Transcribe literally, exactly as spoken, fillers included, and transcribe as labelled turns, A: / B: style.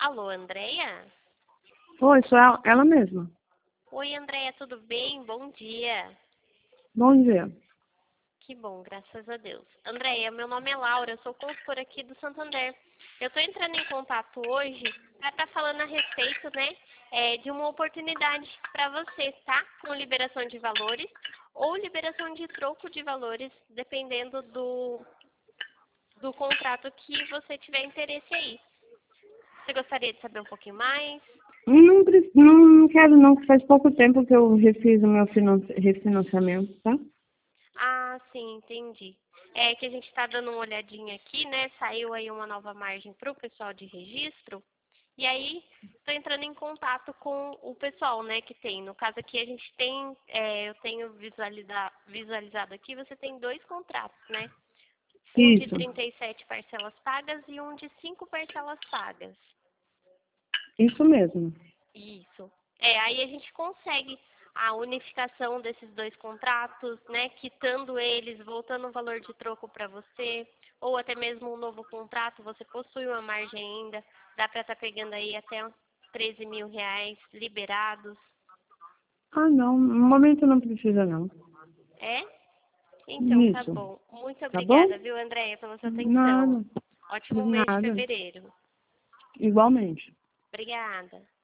A: Alô, Andréia?
B: Oi, sou ela, ela mesma.
A: Oi, Andréia, tudo bem? Bom dia.
B: Bom dia.
A: Que bom, graças a Deus. Andréia, meu nome é Laura, eu sou consultora aqui do Santander. Eu estou entrando em contato hoje para estar falando a respeito, né, é, de uma oportunidade para você, tá? Com liberação de valores ou liberação de troco de valores, dependendo do, do contrato que você tiver interesse aí. Você gostaria de saber um pouquinho mais?
B: Não, pre- não quero não, que faz pouco tempo que eu refiz o meu finan- refinanciamento, tá?
A: Ah, sim, entendi. É que a gente está dando uma olhadinha aqui, né? Saiu aí uma nova margem para o pessoal de registro. E aí, estou entrando em contato com o pessoal, né, que tem. No caso aqui, a gente tem, é, eu tenho visualiza- visualizado aqui, você tem dois contratos, né? Um de
B: Isso,
A: trinta e sete parcelas pagas e um de cinco parcelas pagas.
B: isso mesmo.
A: Isso. É, aí a gente consegue a unificação desses dois contratos, né, quitando eles, voltando o valor de troco para você, ou até mesmo um novo contrato, você possui uma margem ainda, dá para estar pegando aí até uns treze mil reais liberados.
B: Ah, não, no momento não precisa não.
A: É? Então, tá
B: Isso,
A: bom. Muito
B: tá bom?
A: obrigada, viu, Andréia, pela sua atenção.
B: Nada, de
A: Ótimo mês de
B: nada.
A: fevereiro.
B: Igualmente.
A: Obrigada.